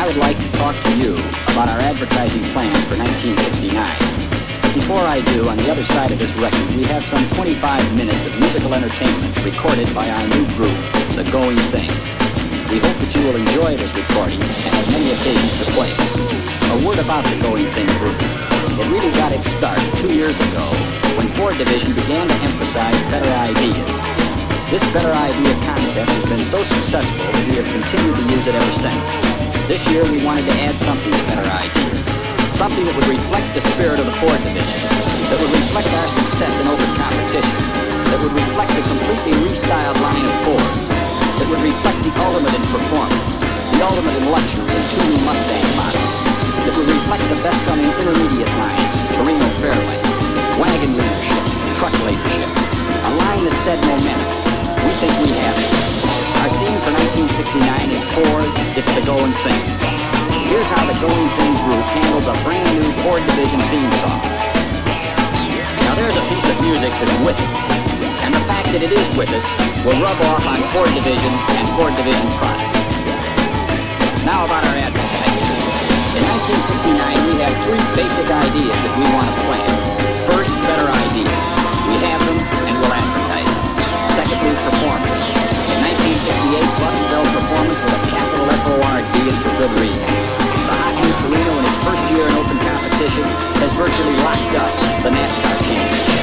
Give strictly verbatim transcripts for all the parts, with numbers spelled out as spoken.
I would like to talk to you about our advertising plans for nineteen sixty-nine. Before I do, on the other side of this record, we have some twenty-five minutes of musical entertainment recorded by our new group, The Going Thing. We hope that you will enjoy this recording and have many occasions to play it. A word about The Going Thing group. It really got its start two years ago when Ford Division began to emphasize better ideas. This better idea concept has been so successful that we have continued to use it ever since. This year we wanted to add something to better ideas. Something that would reflect the spirit of the Ford Division, that would reflect our success in open competition, that would reflect the completely restyled line of Ford, that would reflect the ultimate in performance, the ultimate in luxury in two new Mustang models, that would reflect the best-selling intermediate line, Torino Fairlane, wagon leadership, truck leadership, a line that said momentum. We think we have it. Our theme for nineteen sixty-nine is Ford, It's the Going Thing. Here's how the Going Thing group handles a brand new Ford Division theme song. Now there's a piece of music that's with it, and the fact that it is with it will rub off on Ford Division and Ford Division products. Now about our advertising. In nineteen sixty-nine, we have three basic ideas that we want to plan. First, better ideas. We have them and we'll advertise them. Secondly, performance. In nineteen sixty-eight, Bus spelled performance with a capital F O R D and for good reason. The hot new Torino in its first year in open competition has virtually locked up the NASCAR championship.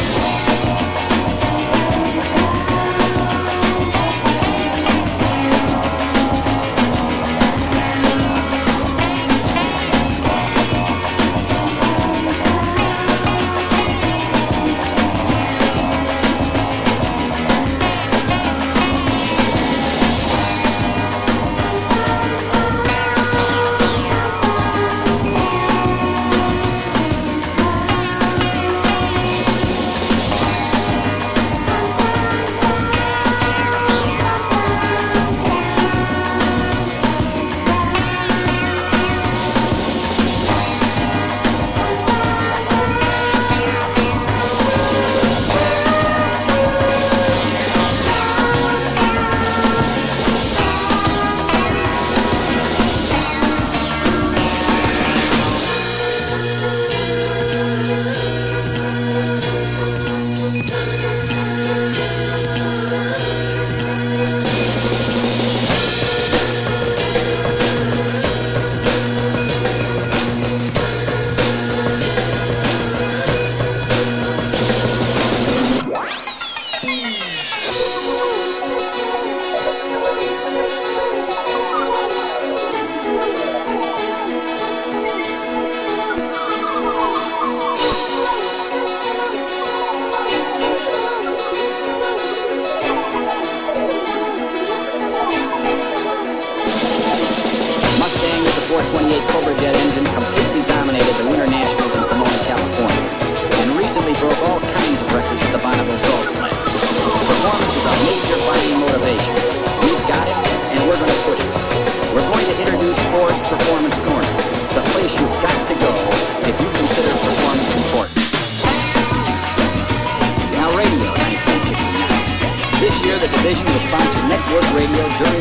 four twenty-eight Cobra Jet engine completely dominated the Winter Nationals in Pomona, California, and recently broke all kinds of records at the Bonneville Salt Plant. Performance is a major buying motivation. We've got it, and we're going to push it. We're going to introduce Ford's performance